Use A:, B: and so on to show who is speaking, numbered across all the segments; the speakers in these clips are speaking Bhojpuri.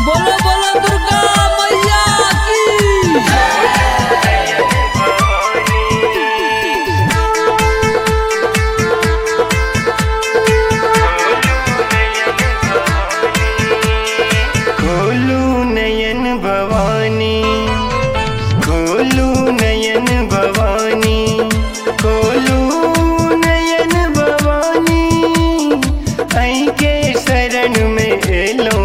A: बोलो बोलो दुर्गा मैया की।
B: खोलू नयन भवानी, खोलू नयन भवानी, खोलू नयन भवानी, आई के शरण में एलो,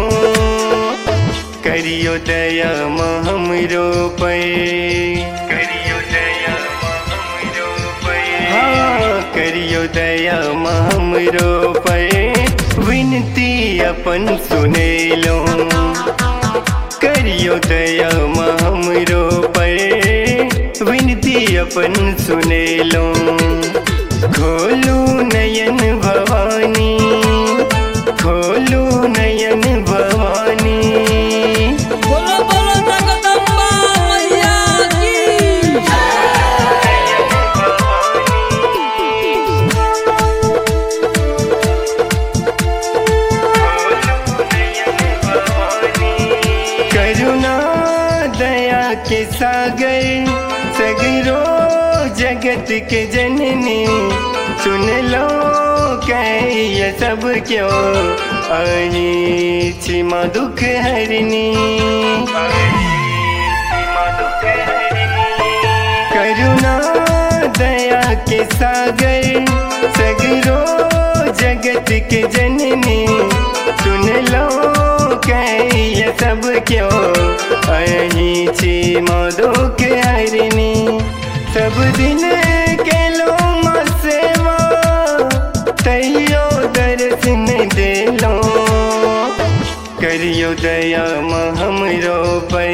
B: करियो दया हमरो पे, करियो दया हमरो पे, हाँ करियो दया हमरो पे, विनती अपन सुने लो, करियो दया हमरो पे, विनती अपन सुने लो, खोलू नयन भवानी, खोलू नयन भवानी।
A: बोलो बोलो जगदम्बा मैया की। करुणा दया के सागर, सगरो जगत के जननी, सुन लो कह सब क्यों, आई छिमा दुख हरनी, करुणा दया के सागर, सगरो जगत के जननी, सुन लो कह सब क्यों, आई छिमा दुख हरनी, सब दिन के लो सेवा, तैयो दर्शन दे लो, करियो दया हमरो पे,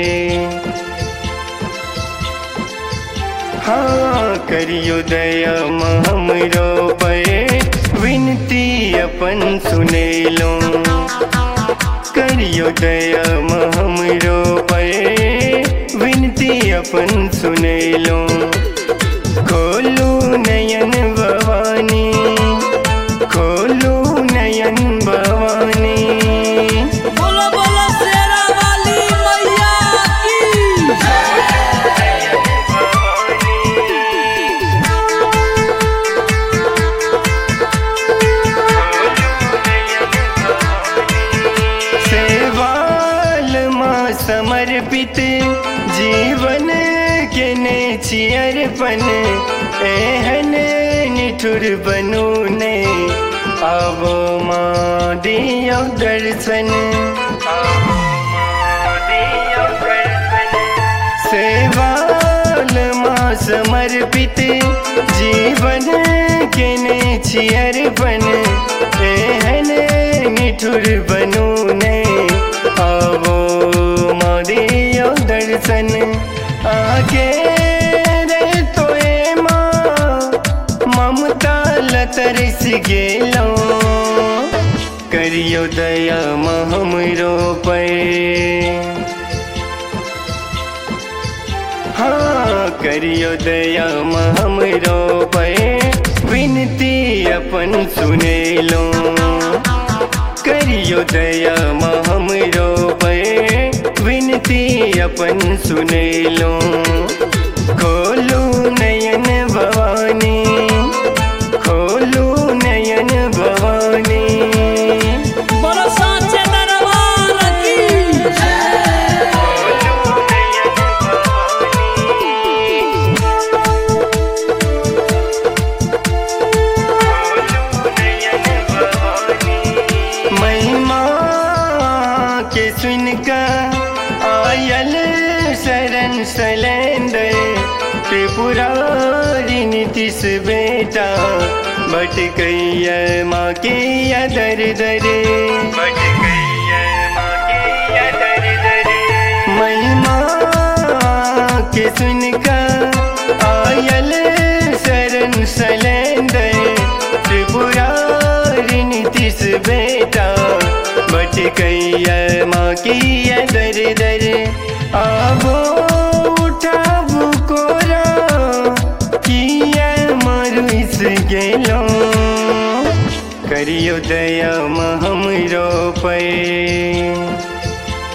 A: हाँ करियो दया हमरो पे, विनती अपन सुने लो, करियो दया हमरो पे, विनती अपन सुने लो, खोलू नयन भवानी, खोलू नयन भवानी। बोलो बोलो शेरा वाली मैया की।
B: सेवाल माँ समर्पित, जीवन के ने चियरपन, एहन निठुर बनू ने, आवो माँ दियो दर्शन, सेवाल माँ समर्पित, जीवन के ने चियरपन, एहन निठुर बनू ने, आवो माँ दियो दर्शन, आगे रे तोए माँ ममता लतरस गेलो, करियो दया हमरो पे, हाँ करियो दया हमरो पे, विनती अपन सुने लो, करियो दया हमरो पे, विनती अपन सुने लो, खोलू नयन भवानी, खोलू नयन भवानी।
A: बोलो साचे दरबार की।
B: महिमा के सुनकर आयल शरण शैलेंद्र, त्रिपुरारी नीतीश बेटा, भटकैया माँ के दर दरे, भटकैया माँ के दर दरे, महिमा के सुनकर आयल शरण शैलेंद्र, त्रिपुरारी नीतीश बेटा, भटकैया माँ की दर दर, आबो उठाबू कोरा, किया मारू इस गेलो, करियो दया हमरो पे,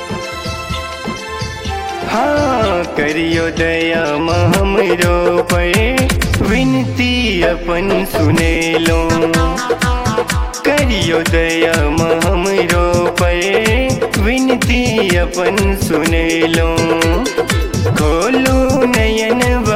B: करियो दया हमरो पर विनती अपन सुने लो करियो दया हमरो पर विनती अपन सुने लो खोलो नयन